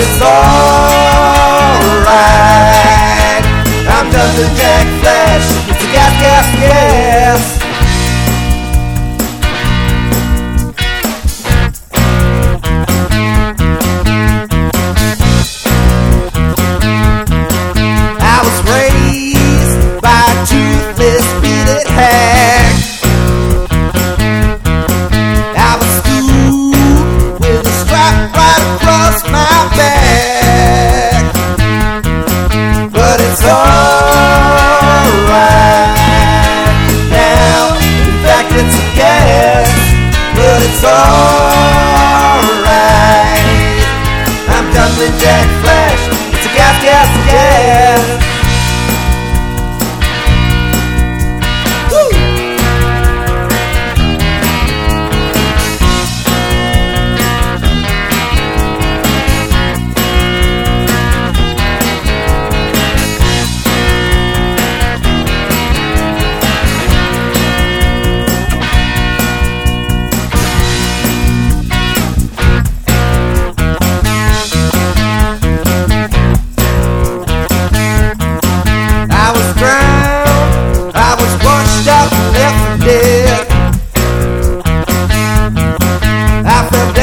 it's alright. I'm Dumpling Jack Flash. It's a gas, gas, gas. I was raised by a toothless, bearded hag. I was schooled with a strap right across my back. But it's alright now. In fact, it's a gas. But it's alright. I'm Dumpling Jack Flash. It's a gas, gas, gas. I was washed up and left for dead. I fell down